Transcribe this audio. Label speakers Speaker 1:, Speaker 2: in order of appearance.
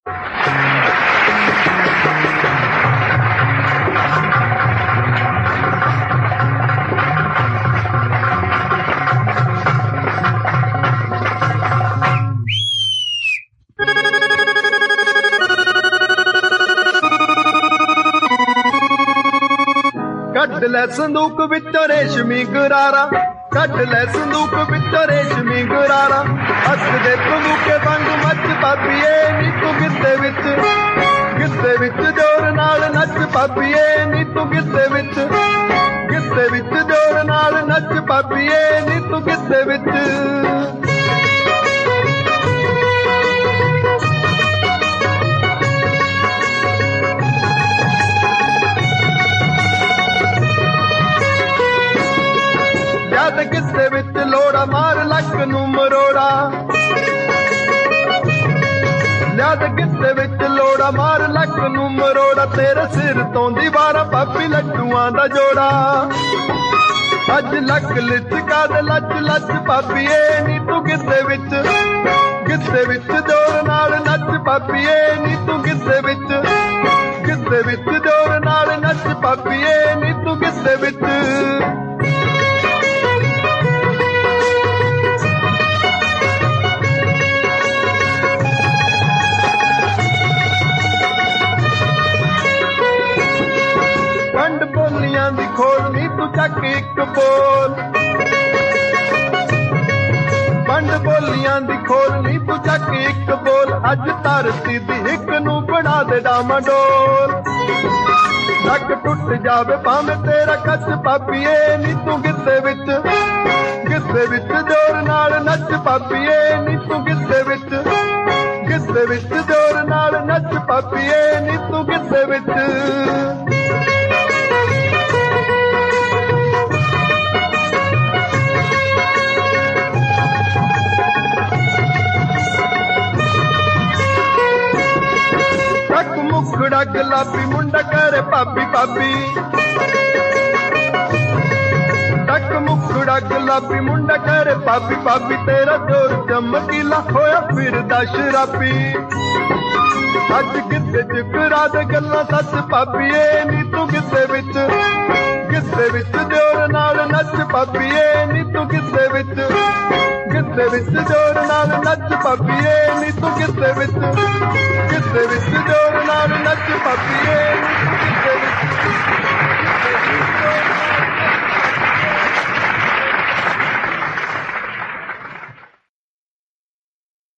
Speaker 1: ਕੱਢ ਲੈ ਸੰਦੂਕ ਵਿੱਚੋਂ ਰੇਸ਼ਮੀ ਗਰਾਰਾ, ਕੱਢ ਲੈ ਸੰਦੂਕ ਵਿੱਚੋਂ ਰੇਸ਼ਮੀ ਗਰਾਰਾ, ਹੱਥ ਦੇ ਤੰਦੂਕੇ ਵਾਂਗੂ ਮੱਚ ਪਾਪੀਏ ਨੀ ਤੂੰ ਗਿੱਧੇ ਵਿੱਚ, ਗਿੱਧੇ ਵਿੱਚ ਜ਼ੋਰ ਨਾਲ ਨੱਚ ਪਾਪੀਏ ਨੀ ਤੂੰ ਗਿੱਧੇ ਵਿੱਚ, ਗਿੱਧੇ ਵਿੱਚ ਜ਼ੋਰ ਨਾਲ ਨੱਚ ਪਾਪੀਏ ਨੀ ਤੂੰ ਗਿੱਧੇ ਵਿੱਚ। ਜਦ ਗਿੱਧੇ ਵਿੱਚ ਲੋੜਾ ਮਾਰ ਲੱਕ ਨੂੰ ਮਰੋੜਾ, ਜਦ ਗਿੱਧੇ ਵਿੱਚ ਲੋੜਾ ਮਾਰ ਲੱਕ ਨੂੰ ਮਰੋੜਾ, ਤੇਰੇ ਸਿਰ ਤੋਂ ਦੀਵਾਰਾਂ ਪਾਪੀ ਲੱਡੂਆਂ ਦਾ ਜੋੜਾ। ਅੱਜ ਲੱਕ ਲਿਚਕਾ ਦੇ ਲੱਚ ਲੱਚ ਪਾਪੀਏ ਨੀ ਤੂੰ ਗਿੱਧੇ ਵਿੱਚ, ਗਿੱਧੇ ਵਿੱਚ ਜ਼ੋਰ ਨਾਲ ਨੱਚ ਪਾਪੀਏ ਨੀ ਤੂੰ ਗਿੱਧੇ ਵਿੱਚ, ਗਿੱਧੇ ਵਿੱਚ ਜ਼ੋਰ ਨਾਲ ਨੱਚ ਪਾਪੀਏ ਨੀ ਤੂੰ ਗਿੱਧੇ ਵਿੱਚ। ਪੰਡ ਬੋਲੀਆਂ ਦੀ ਖੋਲ ਨੀ ਤੂੰ ਚੱਕ ਇੱਕ ਬੋਲ, ਪੰਡ ਬੋਲੀਆਂ ਦੀ ਖੋਲ ਨੀ ਤੂੰ ਚੱਕ ਇੱਕ ਬੋਲ, ਅੱਜ ਧਰਤੀ ਦੀ ਹਿੱਕ ਨੂੰ ਬਣਾ ਦੇ ਡਾਮਾਡੋਲ। ਲੱਕ ਟੁੱਟ ਜਾਵੇ ਭਾਵੇਂ ਤੇਰਾ ਕੱਚ ਪਾਪੀਏ ਨੀ ਤੂੰ ਗਿੱਧੇ ਵਿੱਚ, ਗਿੱਧੇ ਵਿੱਚ ਜ਼ੋਰ ਨਾਲ ਨੱਚ ਪਾਪੀਏ ਨੀ ਤੂੰ ਗਿੱਧੇ ਵਿੱਚ, ਗਿੱਧੇ ਵਿੱਚ ਜ਼ੋਰ ਨਾਲ ਨੱਚ ਪਾਪੀਏ ਨੀ ਤੂੰ ਗਿੱਧੇ ਵਿੱਚ। ਟੱਕ ਮੁਖੜਾ ਗੁਲਾਬੀ ਮੁੰਡਾ ਕਰੇ ਭਾਬੀ ਭਾਬੀ, ਟੱਕ ਮੁਖੜਾ ਗੁਲਾਬੀ ਮੁੰਡਾ ਕਰੇ ਭਾਬੀ ਭਾਬੀ, ਤੇਰਾ ਜ਼ੋਰ ਚਮਕੀਲਾ ਹੋਇਆ ਫਿਰਦਾ ਸ਼ਰਾਬੀ। ਅੱਜ ਗਿੱਧੇ ਚ ਕਰਾ ਦੇ ਗੱਲਾਂ ਸੱਚ ਭਾਬੀਏ ਨੀ ਤੂੰ ਗਿੱਧੇ ਵਿੱਚ, ਗਿੱਧੇ ਵਿੱਚ ਜ਼ੋਰ ਨਾਲ ਨੱਚ ਭਾਬੀਏ ਨੀ ਤੂੰ ਗਿੱਧੇ ਵਿੱਚ, ਗਿੱਧੇ ਵਿੱਚ ਜ਼ੋਰ ਨਾਲ ਨੱਚ ਭਾਬੀਏ ਨੀ ਤੂੰ ਗਿੱਧੇ ਵਿੱਚ, ਗਿੱਧੇ ਵਿੱਚ ਜ਼ੋਰ